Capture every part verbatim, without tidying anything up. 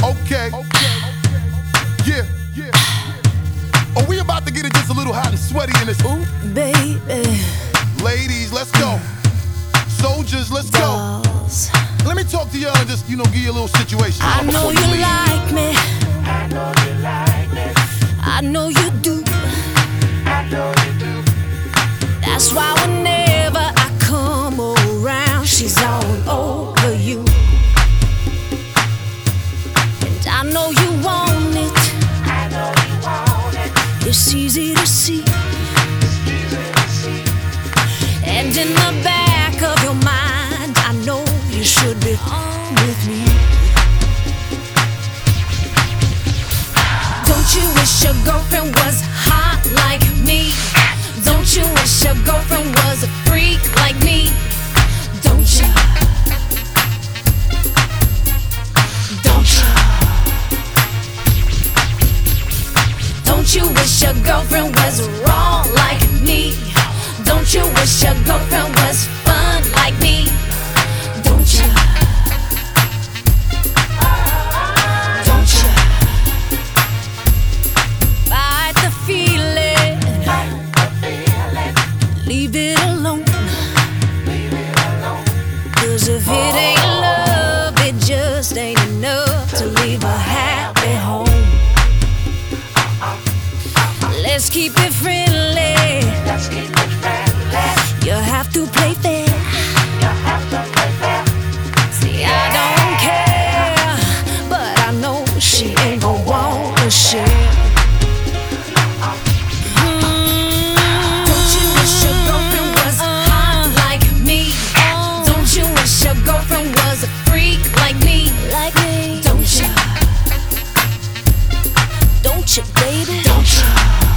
Okay. Yeah. Oh, we about to get it just a little hot and sweaty in this. Ooh, baby. Ladies, let's go. Soldiers, let's go. Dolls. Let me talk to y'all and just, you know, give you a little situation. I know you leave. like me. I know you like me. I know you do. I know you do. That's why whenever I come around, she's all over you. And I know you want it. I know you want it. It's easy to see. It's easy to see. And in the back of your mind, I know you should be on with me. Don't you wish your girlfriend was hot like me? Don't you wish your girlfriend was a freak like me? Don't you? Don't you? Don't you wish your girlfriend was raw like me? Don't you wish your girlfriend was fun like me? Don't you? Don't you? Fight the feeling. Fight the feeling. Leave it alone. Leave it alone. Cause if it ain't love, it just ain't enough to leave a happy home. Let's keep it friendly. Let's keep it friendly. You have to play fair. You have to play fair. See, I don't care, but I know she ain't gon' wanna share. Don't you wish your girlfriend was hot like me? Don't you wish your girlfriend was a freak like me? Like me? Don't you? Don't you, baby? Don't you?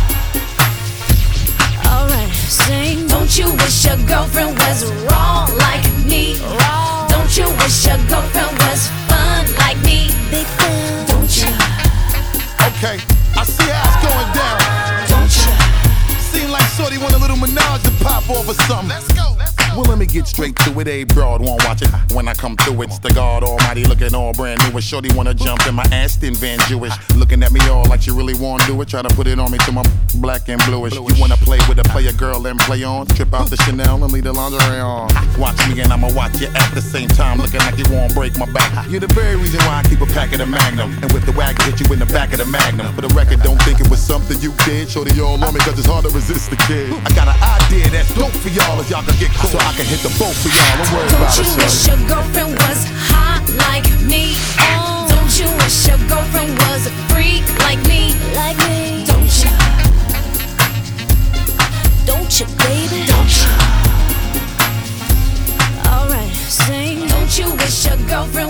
Alright, sing. Don't you wish your girlfriend was raw like me? Raw. Don't you wish your girlfriend was fun like me? Big fan. Don't you? Okay, I see how it's going down. Don't you? Seem like Shorty want a little menage to pop off or something. Let's go. Well, let me get straight to it. A broad won't watch it. When I come through, it's the God Almighty looking all brand new. And Shorty wanna jump in my Aston Van Jewish, looking at me all like she really wanna do it. Try to put it on me till my black and bluish. You wanna play with a player girl and play on? Trip out the Chanel and leave the lingerie on. Watch me and I'ma watch you at the same time, looking like you won't break my back. You're the very reason why I keep a pack of the Magnum, and with the wagon hit you in the back of the Magnum. For the record, don't think it was something you did. Shorty all on me 'cause it's hard to resist the kid. I got an idea that's dope for y'all if y'all can get close, so I can hit the boat for y'all. Don't worry about it, Don't you wish your girlfriend was hot like me? Don't you wish your girlfriend was a freak like me? Like me? Don't you? Don't you, baby? Don't you? Alright, sing. Don't you wish your girlfriend